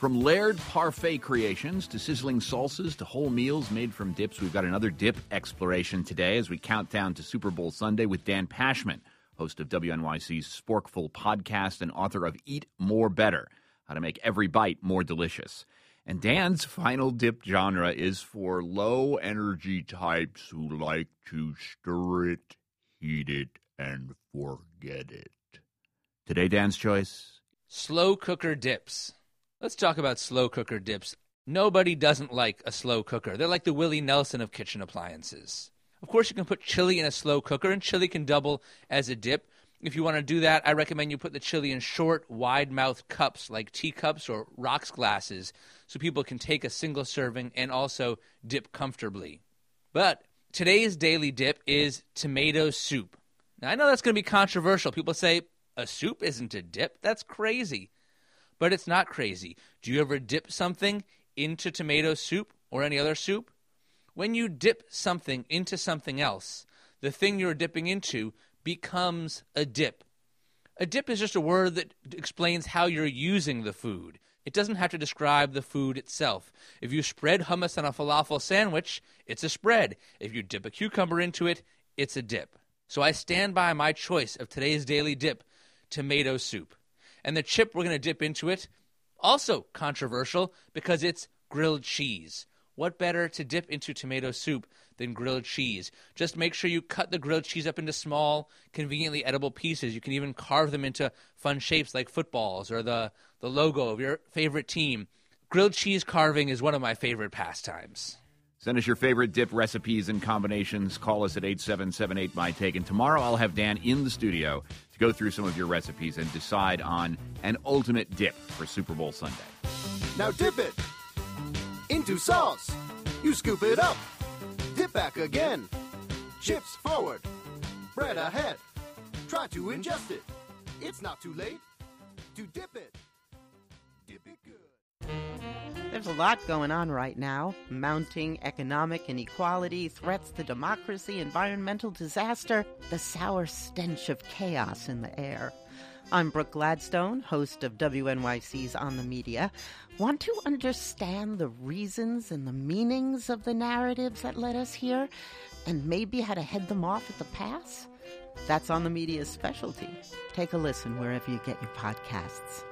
From Laird Parfait creations to sizzling salsas to whole meals made from dips, we've got another dip exploration today as we count down to Super Bowl Sunday with Dan Pashman, host of WNYC's Sporkful podcast and author of Eat More Better, How to Make Every Bite More Delicious. And Dan's final dip genre is for low-energy types who like to stir it, heat it, and forget it. Today, Dan's choice? Slow cooker dips. Let's talk about slow cooker dips. Nobody doesn't like a slow cooker. They're like the Willie Nelson of kitchen appliances. Of course, you can put chili in a slow cooker, and chili can double as a dip. If you want to do that, I recommend you put the chili in short, wide-mouthed cups like teacups or rocks glasses so people can take a single serving and also dip comfortably. But today's daily dip is tomato soup. Now, I know that's going to be controversial. People say, a soup isn't a dip? That's crazy. But it's not crazy. Do you ever dip something into tomato soup or any other soup? When you dip something into something else, the thing you're dipping into becomes a dip. A dip is just a word that explains how you're using the food. It doesn't have to describe the food itself. If you spread hummus on a falafel sandwich, it's a spread. If you dip a cucumber into it, it's a dip. So I stand by my choice of today's daily dip, tomato soup. And the chip we're going to dip into it, also controversial because it's grilled cheese. What better to dip into tomato soup than grilled cheese? Just make sure you cut the grilled cheese up into small, conveniently edible pieces. You can even carve them into fun shapes like footballs or the logo of your favorite team. Grilled cheese carving is one of my favorite pastimes. Send us your favorite dip recipes and combinations. Call us at 877-8MY-TAKE. And tomorrow I'll have Dan in the studio to go through some of your recipes and decide on an ultimate dip for Super Bowl Sunday. Now dip it into sauce. You scoop it up. Dip back again. Chips forward. Bread ahead. Try to ingest it. It's not too late to dip it. Dip it good. There's a lot going on right now. Mounting economic inequality, threats to democracy, environmental disaster, the sour stench of chaos in the air. I'm Brooke Gladstone, host of WNYC's On the Media. Want to understand the reasons and the meanings of the narratives that led us here, and maybe how to head them off at the pass? That's On the Media's specialty. Take a listen wherever you get your podcasts.